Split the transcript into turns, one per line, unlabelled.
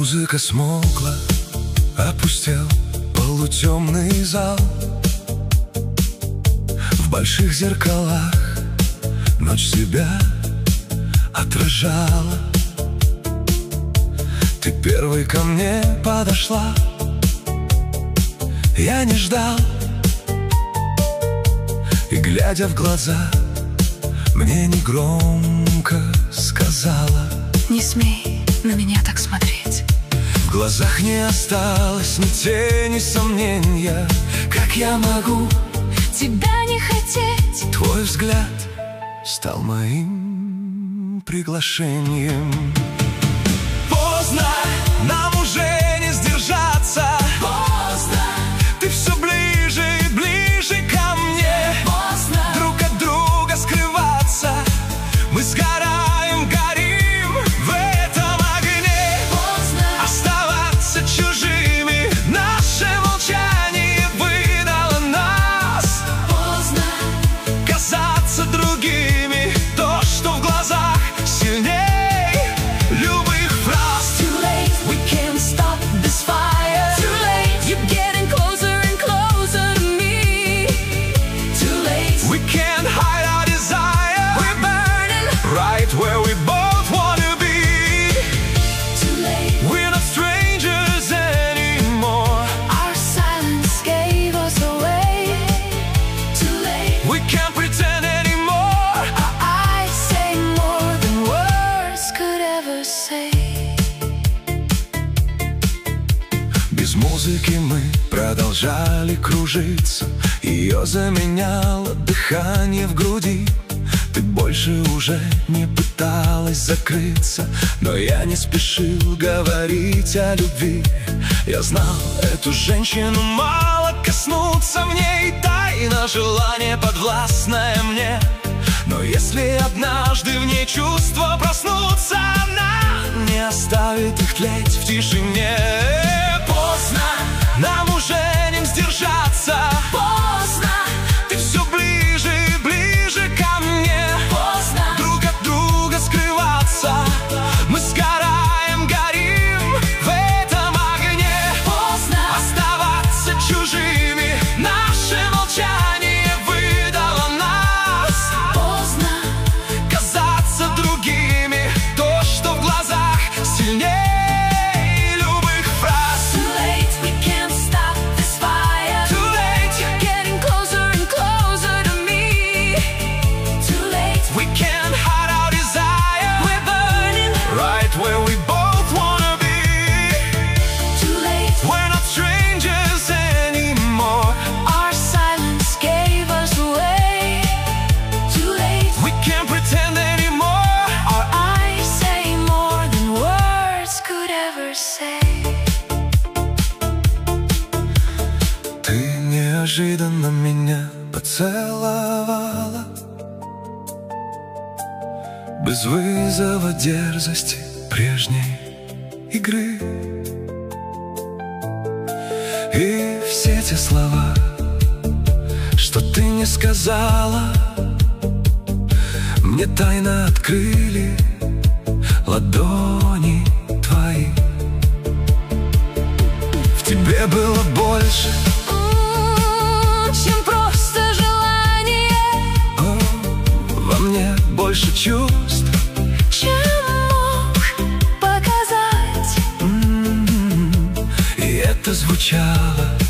Музыка смолкла, опустел полутемный зал. В больших зеркалах ночь себя отражала. Ты первой ко мне подошла, я не ждал. И, глядя в глаза, мне негромко сказала:
не смей на меня так смотреть.
В глазах не осталось ни тени сомнения. Как я могу
тебя не хотеть?
Твой взгляд стал моим приглашением. Поздно, нам уже не сдержаться.
Поздно,
ты все ближе и ближе ко мне.
поздно,
друг от друга скрываться. Мы сгораем, горим в этом огне.
поздно,
Оставаться чужими, наше молчание выдало нас.
поздно,
Казаться другими, то, что в глазах сильней любых фраз.
too late, we can't stop this fire. Too late, you're getting closer and closer to me. Too late,
We can't hide our desire.
we're burning.
Right where we both wanna be.
Too late,
We're not strangers anymore.
our silence gave us away. Too late,
We can't pretend anymore.
our eyes say more than words could ever say.
Без музыки мы продолжали кружиться. Ее заменяло дыхание в груди. Ты больше уже не пыталась закрыться, но я не спешил говорить о любви. Я знал эту женщину, мало коснуться в ней. Тайна желание подвластное мне. Но если однажды в ней чувства проснутся, она не оставит их тлеть в тишине. Поздно, нам уже не сдержаться.
Поздно,
Ты все ближе и ближе ко мне.
поздно,
Друг от друга скрываться. Мы сгораем, горим в этом огне.
поздно,
Оставаться чужими, наше молчание выдало нас.
поздно,
Казаться другими, то, что в глазах сильнее любых фраз.
too late, we can't stop this fire.
Too late,
You're getting closer and closer to me. Too late,
we can't hide our desire.
we're burning.
Right where we both wanna be.
Too late,
We're not strangers anymore.
our silence gave us away. Too late,
We can't pretend anymore.
our eyes say more than words could ever say.
Ты неожиданно меня поцеловала, без вызова дерзости прежней игры. И все те слова, что ты не сказала, мне тайно открыли ладони твои. В тебе было больше,
Чем просто желание,
о, во мне больше чувств.
чем мог показать.
И это звучало